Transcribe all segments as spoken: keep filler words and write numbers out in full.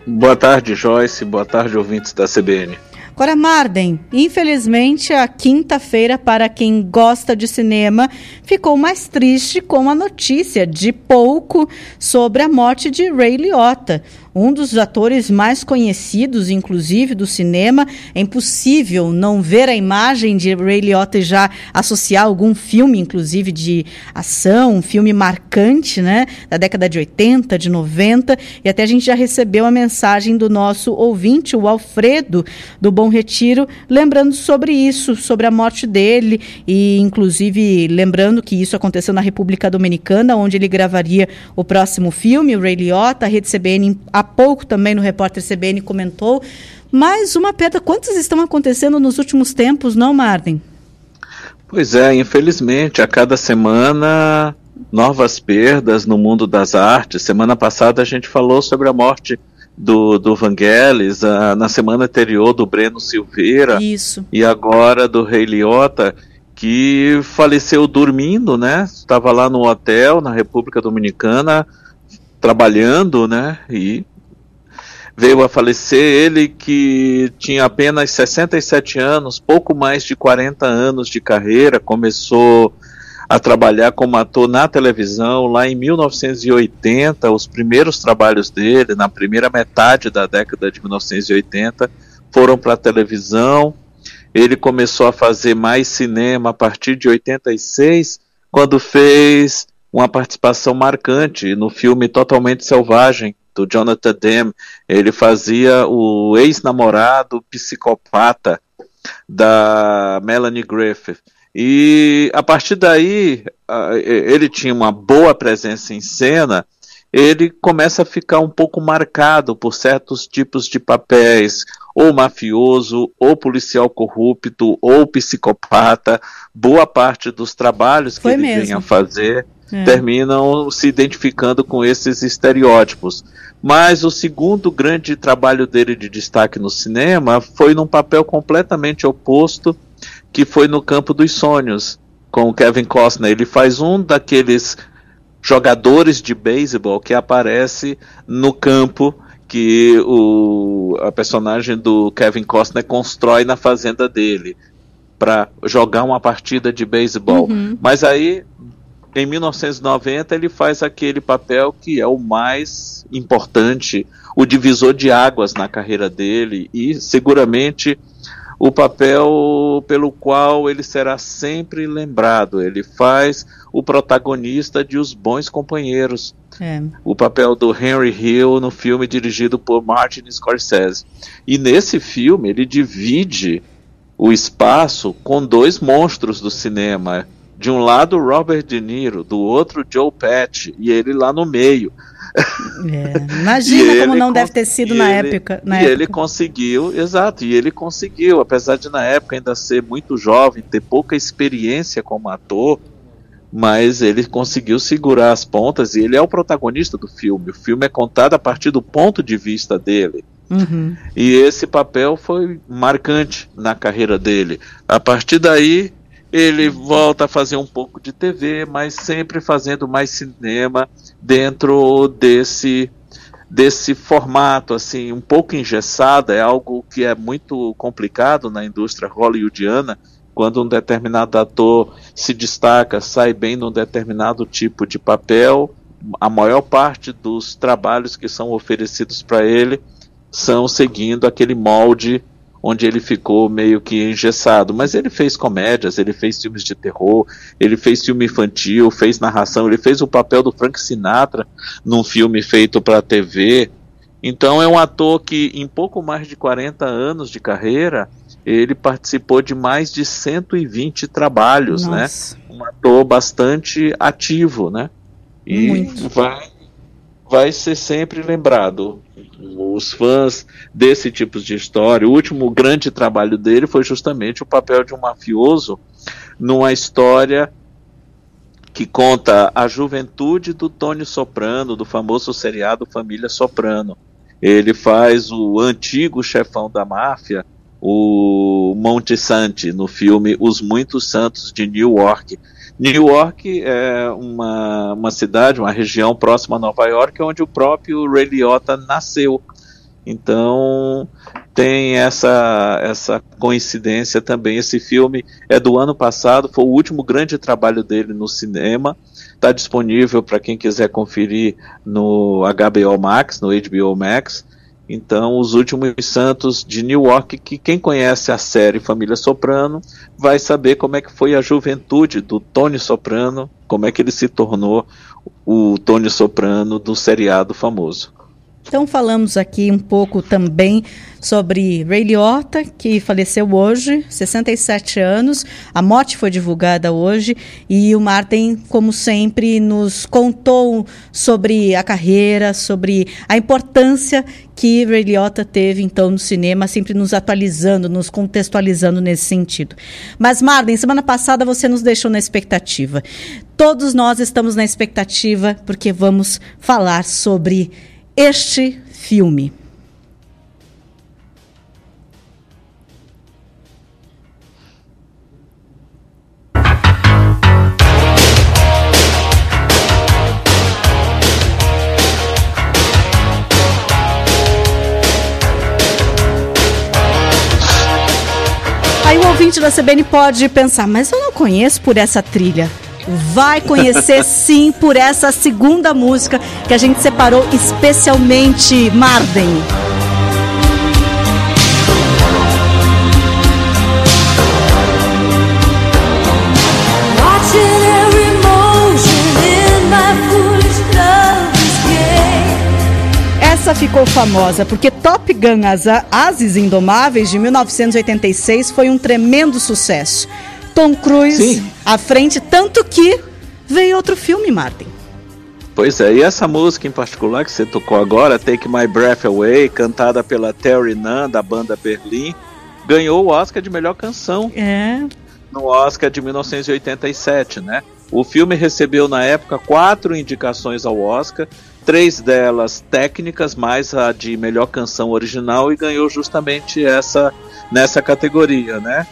Boa tarde, Joyce. Boa tarde, ouvintes da C B N. Agora, Marden, infelizmente a quinta-feira, para quem gosta de cinema, ficou mais triste com a notícia de pouco sobre a morte de Ray Liotta, um dos atores mais conhecidos, inclusive, do cinema. É impossível não ver a imagem de Ray Liotta e já associar algum filme, inclusive, de ação, um filme marcante, né, da década de oitenta, de noventa, e até a gente já recebeu a mensagem do nosso ouvinte, o Alfredo, do Bom Retiro, lembrando sobre isso, sobre a morte dele, e, inclusive, lembrando que isso aconteceu na República Dominicana, onde ele gravaria o próximo filme, o Ray Liotta. A Rede C B N há pouco também no Repórter C B N comentou, mas uma perda. Quantas estão acontecendo nos últimos tempos, não, Marden? Pois é, infelizmente, a cada semana novas perdas no mundo das artes. Semana passada a gente falou sobre a morte do, do Vangelis, a, na semana anterior do Breno Silveira. Isso. E agora do Ray Liotta, que faleceu dormindo, né? Estava lá no hotel na República Dominicana trabalhando, né? E veio a falecer. Ele que tinha apenas sessenta e sete anos, pouco mais de quarenta anos de carreira, começou a trabalhar como ator na televisão lá em mil novecentos e oitenta. Os primeiros trabalhos dele, na primeira metade da década de mil novecentos e oitenta, foram para a televisão. Ele começou a fazer mais cinema a partir de oitenta e seis, quando fez uma participação marcante no filme Totalmente Selvagem, do Jonathan Demme. Ele fazia o ex-namorado psicopata da Melanie Griffith. E a partir daí, ele tinha uma boa presença em cena. Ele começa a ficar um pouco marcado por certos tipos de papéis, ou mafioso, ou policial corrupto, ou psicopata. Boa parte dos trabalhos que Foi ele mesmo. vinha fazer É. terminam se identificando com esses estereótipos. Mas o segundo grande trabalho dele de destaque no cinema foi num papel completamente oposto, que foi no Campo dos Sonhos, com o Kevin Costner. Ele faz um daqueles jogadores de beisebol que aparece no campo que o, a personagem do Kevin Costner constrói na fazenda dele para jogar uma partida de beisebol. Uhum. Mas aí, em mil novecentos e noventa, ele faz aquele papel que é o mais importante, o divisor de águas na carreira dele, e seguramente o papel pelo qual ele será sempre lembrado. Ele faz o protagonista de Os Bons Companheiros, É. o papel do Henry Hill no filme dirigido por Martin Scorsese. E nesse filme ele divide o espaço com dois monstros do cinema. De um lado Robert De Niro, do outro Joe Pesci, e ele lá no meio. É. Imagina como não deve ter sido na ele, época. Na e época. ele conseguiu, exato, e ele conseguiu, apesar de na época ainda ser muito jovem, ter pouca experiência como ator, mas ele conseguiu segurar as pontas, e ele é o protagonista do filme. O filme é contado a partir do ponto de vista dele. Uhum. E esse papel foi marcante na carreira dele. A partir daí, ele volta a fazer um pouco de T V, mas sempre fazendo mais cinema dentro desse, desse formato, assim, um pouco engessado. É algo que é muito complicado na indústria hollywoodiana, quando um determinado ator se destaca, sai bem num determinado tipo de papel. A maior parte dos trabalhos que são oferecidos para ele são seguindo aquele molde onde ele ficou meio que engessado. Mas ele fez comédias, ele fez filmes de terror, ele fez filme infantil, fez narração, ele fez o papel do Frank Sinatra num filme feito para a T V. Então é um ator que, em pouco mais de quarenta anos de carreira, ele participou de mais de cento e vinte trabalhos, Nossa. né? Um ator bastante ativo, né? E Muito. vai, vai ser sempre lembrado. Os fãs desse tipo de história, o último grande trabalho dele foi justamente o papel de um mafioso numa história que conta a juventude do Tony Soprano, do famoso seriado Família Soprano. Ele faz o antigo chefão da máfia, o Monte Santi, no filme Os Muitos Santos de New York. New York é uma, uma cidade, uma região próxima a Nova York, onde o próprio Ray Liotta nasceu. Então tem essa, essa coincidência também. Esse filme é do ano passado, foi o último grande trabalho dele no cinema. Está disponível para quem quiser conferir no H B O Max, no H B O Max. Então, Os Últimos Santos de Newark, que quem conhece a série Família Soprano vai saber como é que foi a juventude do Tony Soprano, como é que ele se tornou o Tony Soprano do seriado famoso. Então falamos aqui um pouco também sobre Ray Liotta, que faleceu hoje, sessenta e sete anos. A morte foi divulgada hoje e o Martin, como sempre, nos contou sobre a carreira, sobre a importância que Ray Liotta teve, então, no cinema, sempre nos atualizando, nos contextualizando nesse sentido. Mas, Martin, semana passada você nos deixou na expectativa. Todos nós estamos na expectativa porque vamos falar sobre este filme. Aí o ouvinte da C B N pode pensar, mas eu não conheço por essa trilha. Vai conhecer sim por essa segunda música que a gente separou especialmente, Marden. Essa ficou famosa porque Top Gun Ases Indomáveis de mil novecentos e oitenta e seis foi um tremendo sucesso. Tom Cruise Sim. à frente, tanto que veio outro filme, Martin. Pois é, e essa música em particular que você tocou agora, Take My Breath Away, cantada pela Terry Nunn, da banda Berlim, ganhou o Oscar de melhor canção é. no Oscar de mil novecentos e oitenta e sete, né? O filme recebeu na época quatro indicações ao Oscar, três delas técnicas, mais a de melhor canção original, e ganhou justamente essa nessa categoria, né?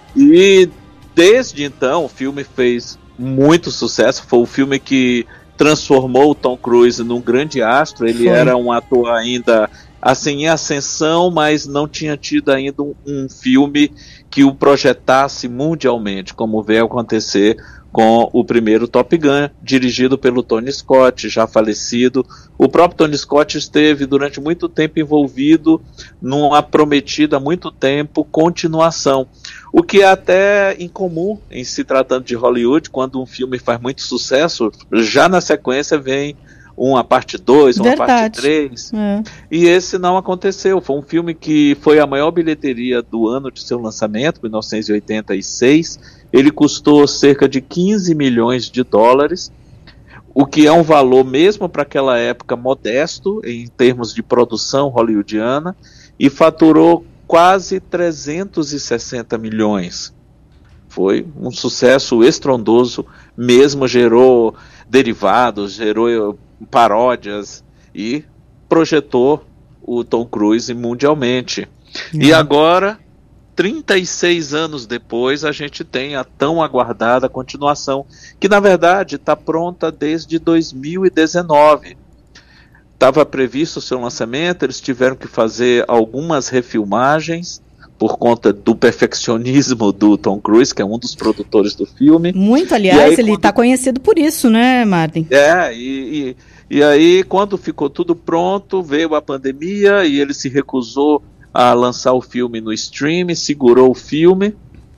E desde então, o filme fez muito sucesso. Foi o filme que transformou o Tom Cruise num grande astro. Ele Foi. era um ator ainda assim em ascensão, mas não tinha tido ainda um, um filme que o projetasse mundialmente, como veio acontecer com o primeiro Top Gun, dirigido pelo Tony Scott, já falecido. O próprio Tony Scott esteve durante muito tempo envolvido numa prometida há muito tempo continuação. O que é até incomum em se tratando de Hollywood, quando um filme faz muito sucesso, já na sequência vem uma parte dois, uma Verdade. parte três. É. E esse não aconteceu. Foi um filme que foi a maior bilheteria do ano de seu lançamento, mil novecentos e oitenta e seis. Ele custou cerca de quinze milhões de dólares, o que é um valor mesmo para aquela época modesto em termos de produção hollywoodiana, e faturou quase trezentos e sessenta milhões. Foi um sucesso estrondoso mesmo, gerou derivados, gerou paródias e projetou o Tom Cruise mundialmente. Uhum. E agora, trinta e seis anos depois, a gente tem a tão aguardada continuação, que na verdade está pronta desde dois mil e dezenove. Estava previsto o seu lançamento, eles tiveram que fazer algumas refilmagens por conta do perfeccionismo do Tom Cruise, que é um dos produtores do filme. Muito, aliás, ele está quando... conhecido por isso, né, Martin? É, e, e, e aí quando ficou tudo pronto, veio a pandemia e ele se recusou a lançar o filme no streaming, segurou o filme,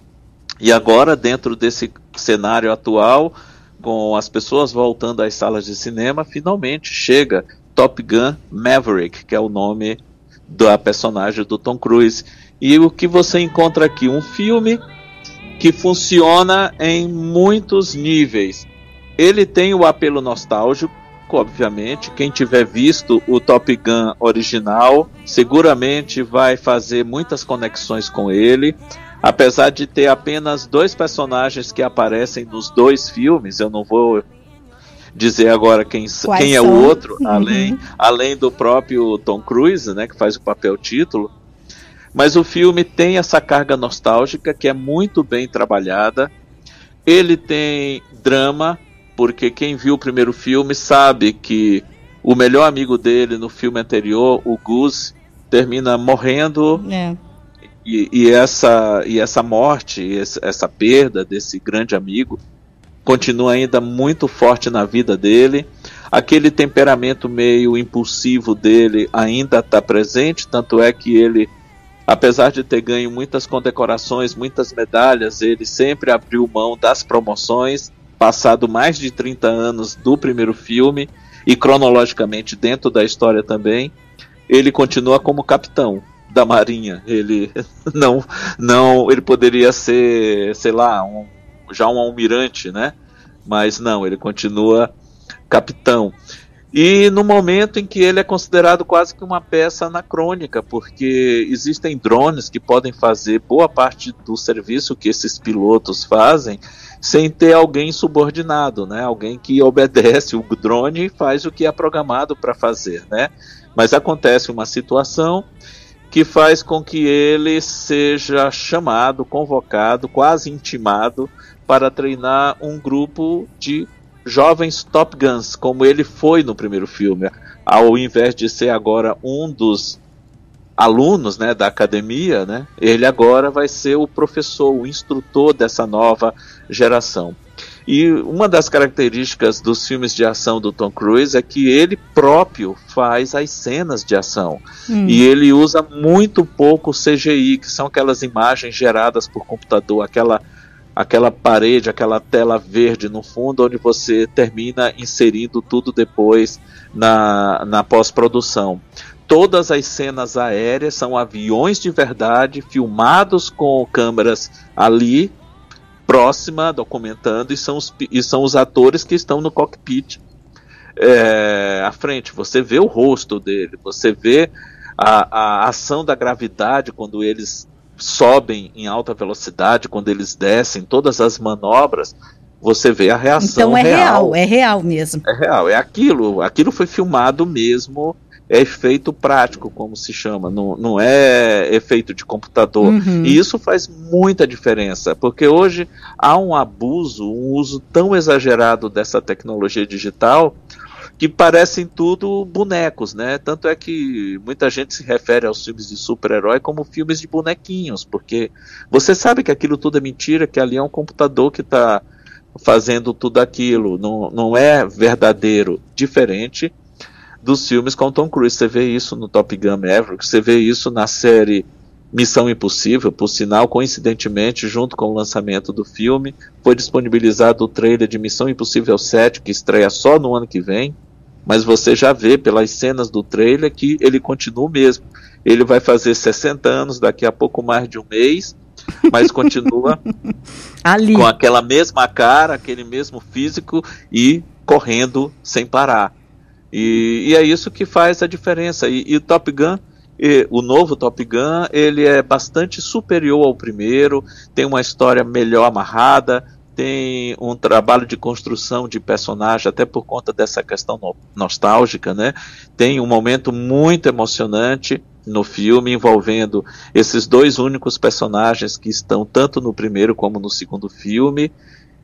e agora, dentro desse cenário atual, com as pessoas voltando às salas de cinema, finalmente chega Top Gun Maverick, que é o nome da personagem do Tom Cruise. E o que você encontra aqui? Um filme que funciona em muitos níveis. Ele tem o apelo nostálgico, obviamente. Quem tiver visto o Top Gun original seguramente vai fazer muitas conexões com ele. Apesar de ter apenas dois personagens que aparecem nos dois filmes, eu não vou dizer agora quem, quem é o outro, uhum. além, além do próprio Tom Cruise, né, que faz o papel título. Mas o filme tem essa carga nostálgica que é muito bem trabalhada. Ele tem drama, porque quem viu o primeiro filme sabe que o melhor amigo dele no filme anterior, o Goose, termina morrendo. É. E, e, essa, e essa morte, essa, essa perda desse grande amigo continua ainda muito forte na vida dele. Aquele temperamento meio impulsivo dele ainda está presente, tanto é que ele, apesar de ter ganho muitas condecorações, muitas medalhas, ele sempre abriu mão das promoções, passado mais de trinta anos do primeiro filme, e cronologicamente dentro da história também, ele continua como capitão da Marinha. Ele não, não, ele poderia ser, sei lá, um, já um almirante, né? Mas não, ele continua capitão. E no momento em que ele é considerado quase que uma peça anacrônica, porque existem drones que podem fazer boa parte do serviço que esses pilotos fazem sem ter alguém subordinado, né? Alguém que obedece o drone e faz o que é programado para fazer, né? Mas acontece uma situação que faz com que ele seja chamado, convocado, quase intimado para treinar um grupo de jovens Top Guns, como ele foi no primeiro filme. Ao invés de ser agora um dos alunos, né, da academia, né, ele agora vai ser o professor, o instrutor dessa nova geração. E uma das características dos filmes de ação do Tom Cruise é que ele próprio faz as cenas de ação. Hum. E ele usa muito pouco C G I, que são aquelas imagens geradas por computador, aquela, aquela parede, aquela tela verde no fundo, onde você termina inserindo tudo depois na, na pós-produção. Todas as cenas aéreas são aviões de verdade, filmados com câmeras ali, próxima, documentando, e são os, e são os atores que estão no cockpit é, à frente. Você vê o rosto dele, você vê a, a ação da gravidade quando eles sobem em alta velocidade, quando eles descem, todas as manobras, você vê a reação então é real. real, é real mesmo. É real, é aquilo, aquilo foi filmado mesmo. É efeito prático, como se chama, não, não é efeito de computador. Uhum. E isso faz muita diferença, porque hoje há um abuso, um uso tão exagerado dessa tecnologia digital que parecem tudo bonecos, né? Tanto é que muita gente se refere aos filmes de super-herói como filmes de bonequinhos, porque você sabe que aquilo tudo é mentira, que ali é um computador que está fazendo tudo aquilo, não, não é verdadeiro, diferente dos filmes com Tom Cruise. Você vê isso no Top Gun Maverick, você vê isso na série Missão Impossível, por sinal, coincidentemente, junto com o lançamento do filme, foi disponibilizado o trailer de Missão Impossível sete, que estreia só no ano que vem, mas você já vê pelas cenas do trailer que ele continua o mesmo. Ele vai fazer sessenta anos daqui a pouco mais de um mês, mas continua ali, com aquela mesma cara, aquele mesmo físico e correndo sem parar. E, e é isso que faz a diferença. E, e o Top Gun, e, o novo Top Gun, ele é bastante superior ao primeiro, tem uma história melhor amarrada, tem um trabalho de construção de personagem, até por conta dessa questão no, nostálgica, né? Tem um momento muito emocionante no filme, envolvendo esses dois únicos personagens que estão tanto no primeiro como no segundo filme.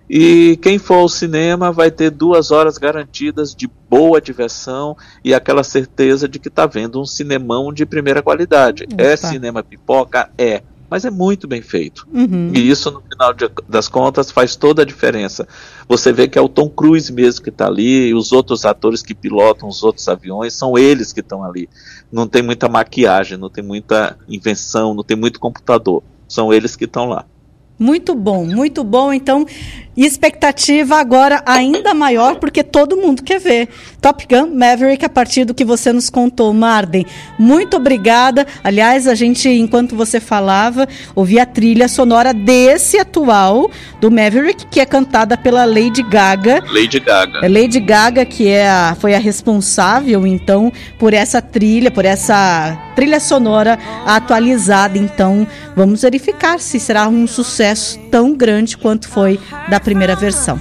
E quem for ao cinema vai ter duas horas garantidas de boa diversão e aquela certeza de que está vendo um cinemão de primeira qualidade. Opa. É cinema pipoca? É, mas é muito bem feito. Uhum. E isso, no final de, das contas, faz toda a diferença. Você vê que é o Tom Cruise mesmo que está ali, e os outros atores que pilotam os outros aviões, são eles que estão ali. Não tem muita maquiagem, não tem muita invenção, não tem muito computador. São eles que estão lá. Muito bom, muito bom. Então, expectativa agora ainda maior, porque todo mundo quer ver Top Gun Maverick a partir do que você nos contou, Marden. Muito obrigada. Aliás, a gente, enquanto você falava, ouvi a trilha sonora desse atual, do Maverick, que é cantada pela Lady Gaga. Lady Gaga. É Lady Gaga, que é a, foi a responsável, então, por essa trilha, por essa trilha sonora atualizada. Então, vamos verificar se será um sucesso tão grande quanto foi da primeira versão.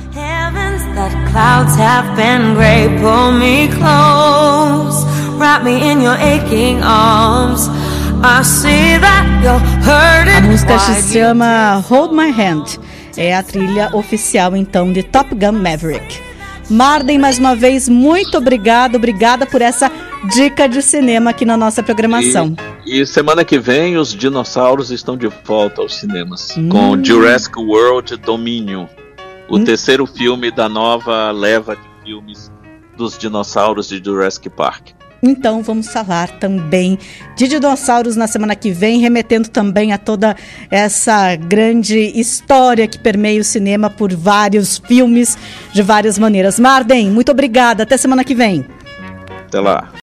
A música se chama Hold My Hand. É a trilha oficial, então, de Top Gun Maverick. Marden, mais uma vez, muito obrigada, obrigada por essa dica de cinema aqui na nossa programação. E, e semana que vem os dinossauros estão de volta aos cinemas, hum. com Jurassic World Dominion, o hum. terceiro filme da nova leva de filmes dos dinossauros de Jurassic Park. Então vamos falar também de dinossauros na semana que vem, remetendo também a toda essa grande história que permeia o cinema por vários filmes de várias maneiras. Marden, muito obrigada, até semana que vem. Até lá.